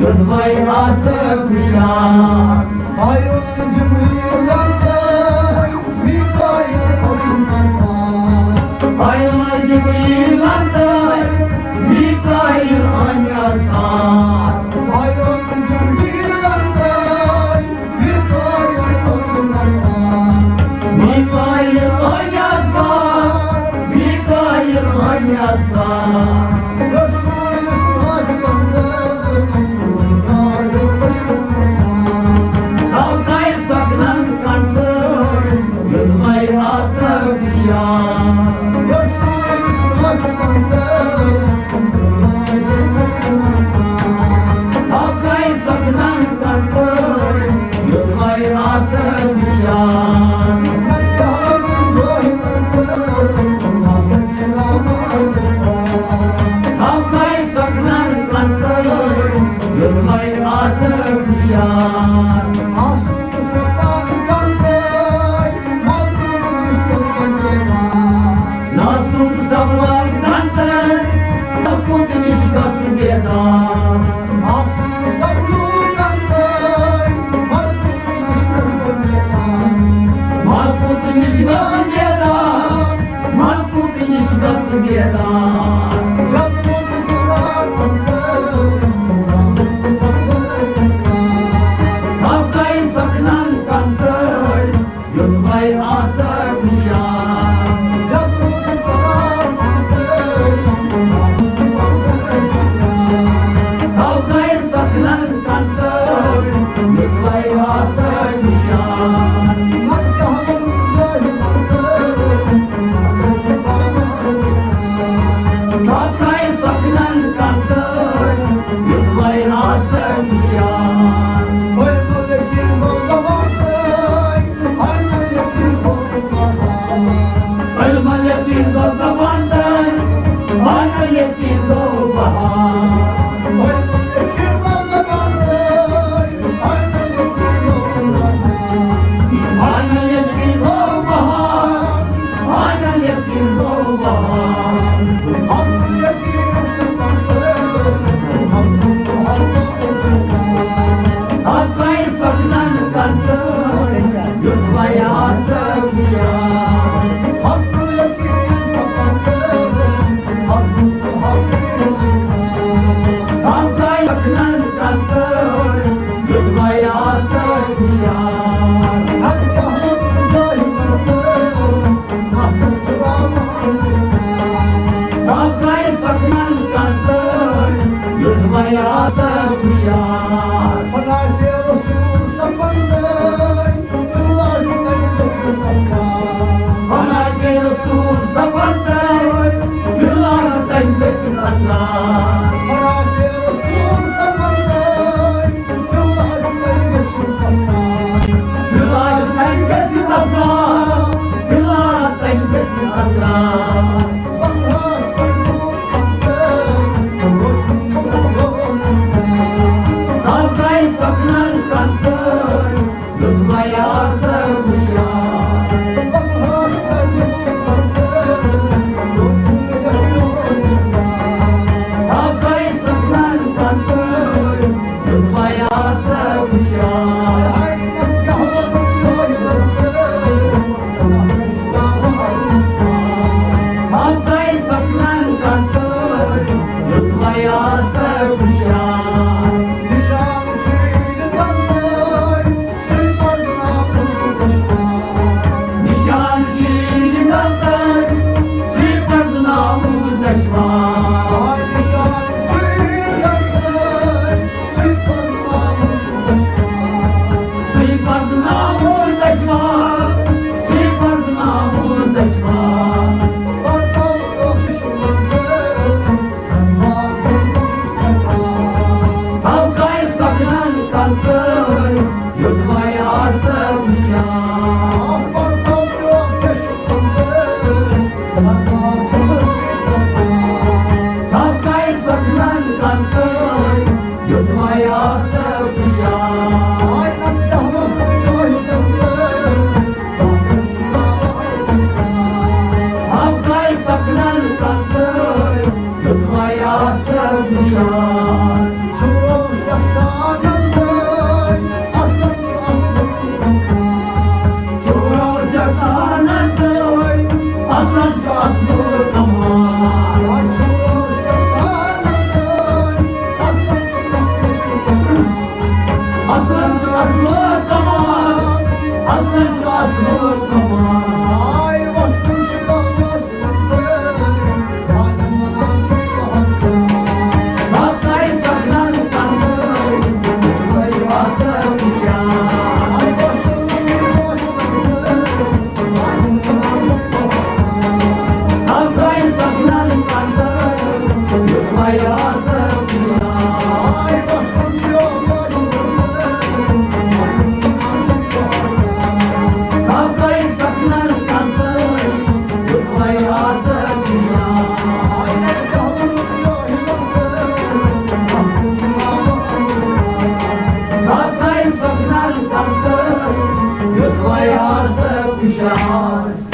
Yılmay atı kuşan Ayrıncı yıllarda Mikail oynarsan Ayrıncı yıllarda Mikail oynarsan Ayrıncı yıllarda Mikail oynarsan Mikail oynarsan Mikail oynarsan Kalkay saklan kandır Yılmay atı kuşan Kalkay saklan kandır Yılmay atı kuşan Kalkay saklan kandır Yılmay atı kuşan Nasıl zaman kandır Kaputun işgatı bedan Malkutun işgatı bedan Malkutun işgatı bedan Kalkay saklan kandır Yılmay atı kuşan Kalkay saklan kandır Yılmay atı kuşan Kalkay saklan kandır Yılmay atı kuşan Ölme yetin do zamandır Ana yetin do bahar Ana yetin do bahar Ana yetin do bahar Kalkay saklan kandır Yılmay atı kuşan Kalkay saklan kandır Yılmay atı kuşan Kalkay saklan kandır Yılmay atı kuşan Bana geliyorsun zamandır Yıllar dengesin aslan Yıllar dengesin aslan Yıllar dengesin aslan Kalkay saklan kandır Yılmay atı kuşan Kalkay saklan kandır Yılmay atı kuşan Kalkay saklan kandır Yılmay atı kuşan Nişancı kandır Sırtın namuz eşman Sırtın namuz eşman Sırtın namuz eşman Kalkay saklan kandır Yılmay atı kuşan Kalkay saklan kandır Yılmay atı kuşan Kalkay saklan kandır Yılmay atı kuşan Ai bastın çıkamazsın Canımdan çıkamazsın Ay bastın Yutmaya hazır kuşağın